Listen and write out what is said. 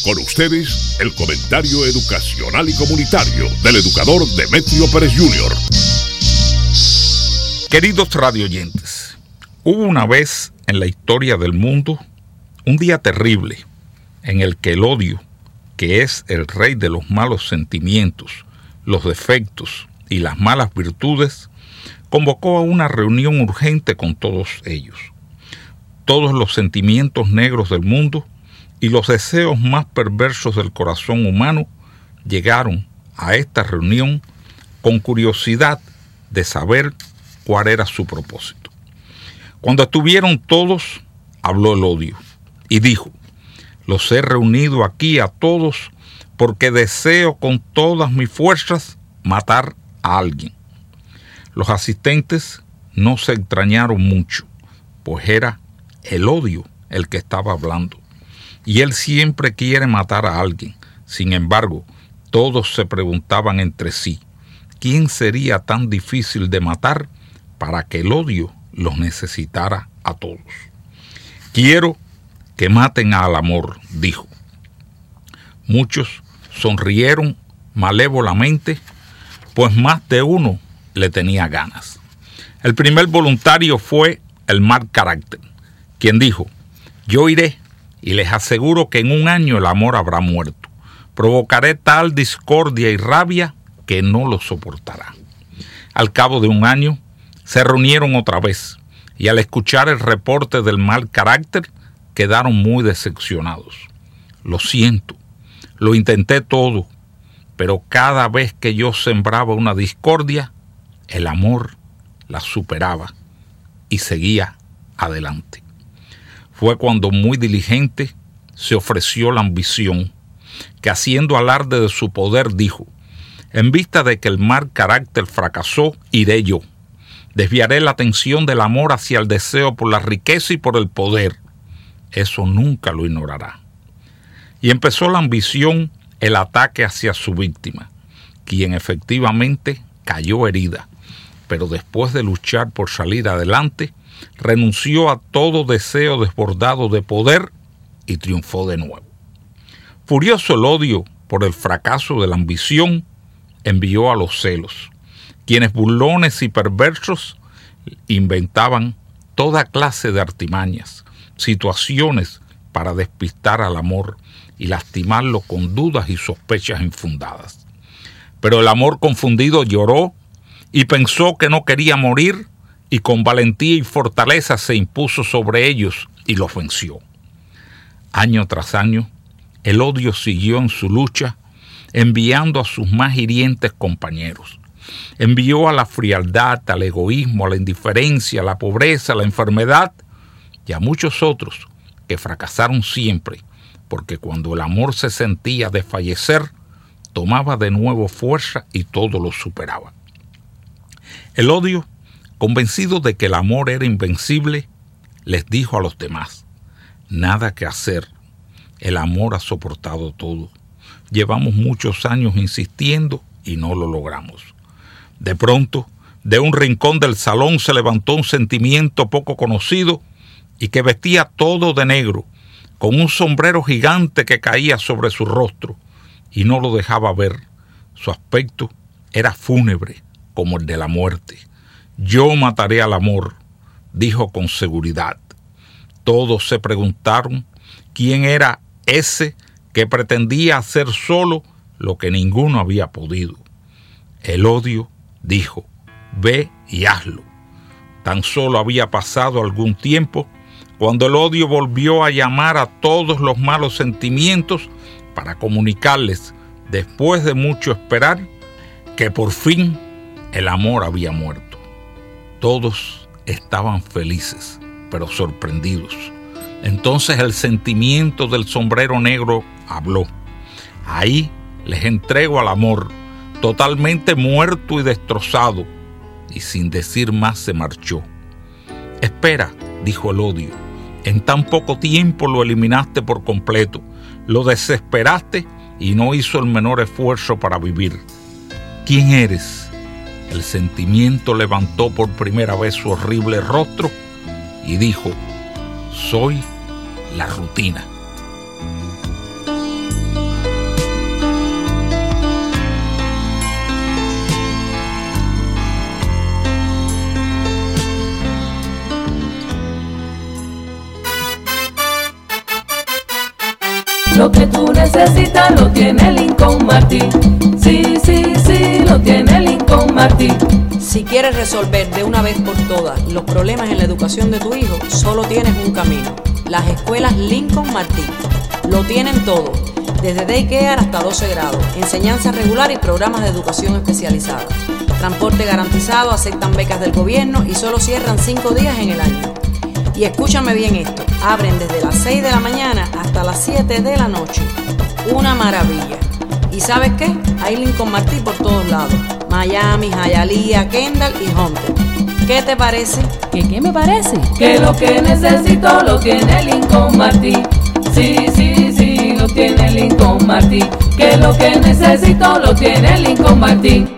Con ustedes, el comentario educacional y comunitario del educador Demetrio Pérez Jr. Queridos radioyentes, hubo una vez en la historia del mundo un día terrible en el que el odio, que es el rey de los malos sentimientos, los defectos y las malas virtudes, convocó a una reunión urgente con todos ellos. Todos los sentimientos negros del mundo y los deseos más perversos del corazón humano llegaron a esta reunión con curiosidad de saber cuál era su propósito. Cuando estuvieron todos, habló el odio y dijo: los he reunido aquí a todos porque deseo con todas mis fuerzas matar a alguien. Los asistentes no se extrañaron mucho, pues era el odio el que estaba hablando. Y él siempre quiere matar a alguien. Sin embargo, todos se preguntaban entre sí, ¿quién sería tan difícil de matar para que el odio los necesitara a todos? Quiero que maten al amor, dijo. Muchos sonrieron malévolamente, pues más de uno le tenía ganas. El primer voluntario fue el mal carácter, quien dijo: yo iré y les aseguro que en un año el amor habrá muerto. Provocaré tal discordia y rabia que no lo soportará. Al cabo de un año, se reunieron otra vez y al escuchar el reporte del mal carácter, quedaron muy decepcionados. Lo siento, lo intenté todo, pero cada vez que yo sembraba una discordia, el amor la superaba y seguía adelante. Fue cuando, muy diligente, se ofreció la ambición, que haciendo alarde de su poder dijo: en vista de que el mal carácter fracasó, iré yo. Desviaré la atención del amor hacia el deseo por la riqueza y por el poder. Eso nunca lo ignorará. Y empezó la ambición, el ataque hacia su víctima, quien efectivamente cayó herida, pero después de luchar por salir adelante, renunció a todo deseo desbordado de poder y triunfó de nuevo. Furioso el odio por el fracaso de la ambición, envió a los celos, quienes burlones y perversos inventaban toda clase de artimañas, situaciones para despistar al amor y lastimarlo con dudas y sospechas infundadas. Pero el amor confundido lloró y pensó que no quería morir, y con valentía y fortaleza se impuso sobre ellos y los venció. Año tras año, el odio siguió en su lucha, enviando a sus más hirientes compañeros. Envió a la frialdad, al egoísmo, a la indiferencia, a la pobreza, a la enfermedad y a muchos otros que fracasaron siempre, porque cuando el amor se sentía desfallecer, tomaba de nuevo fuerza y todo lo superaba. El odio, convencido de que el amor era invencible, les dijo a los demás: nada que hacer, el amor ha soportado todo. Llevamos muchos años insistiendo y no lo logramos. De pronto, de un rincón del salón se levantó un sentimiento poco conocido y que vestía todo de negro, con un sombrero gigante que caía sobre su rostro y no lo dejaba ver. Su aspecto era fúnebre como el de la muerte. Yo mataré al amor, dijo con seguridad. Todos se preguntaron quién era ese que pretendía hacer solo lo que ninguno había podido. El odio dijo: ve y hazlo. Tan solo había pasado algún tiempo cuando el odio volvió a llamar a todos los malos sentimientos para comunicarles, después de mucho esperar, que por fin el amor había muerto. Todos estaban felices, pero sorprendidos. Entonces el sentimiento del sombrero negro habló: ahí les entrego al amor, totalmente muerto y destrozado. Y sin decir más se marchó. Espera, dijo el odio, en tan poco tiempo lo eliminaste por completo, lo desesperaste y no hizo el menor esfuerzo para vivir. ¿Quién eres? El sentimiento levantó por primera vez su horrible rostro y dijo: soy la rutina. Lo que tú necesitas lo tiene Lincoln Martin. Sí, sí, sí, lo tiene Lincoln Martin. Si quieres resolver de una vez por todas los problemas en la educación de tu hijo, solo tienes un camino: las escuelas Lincoln Martin. Lo tienen todo, desde daycare hasta 12 grados, enseñanza regular y programas de educación especializada. Transporte garantizado, aceptan becas del gobierno y solo cierran 5 días en el año. Y escúchame bien esto, abren desde las 6 de la mañana hasta las 7 de la noche. Una maravilla. ¿Y sabes qué? Hay Lincoln Martin por todos lados: Miami, Hialeah, Kendall y Hunter. ¿Qué te parece? ¿Qué me parece? Que lo que necesito lo tiene Lincoln Martin. Sí, sí, sí, lo tiene Lincoln Martin. Que lo que necesito lo tiene Lincoln Martin.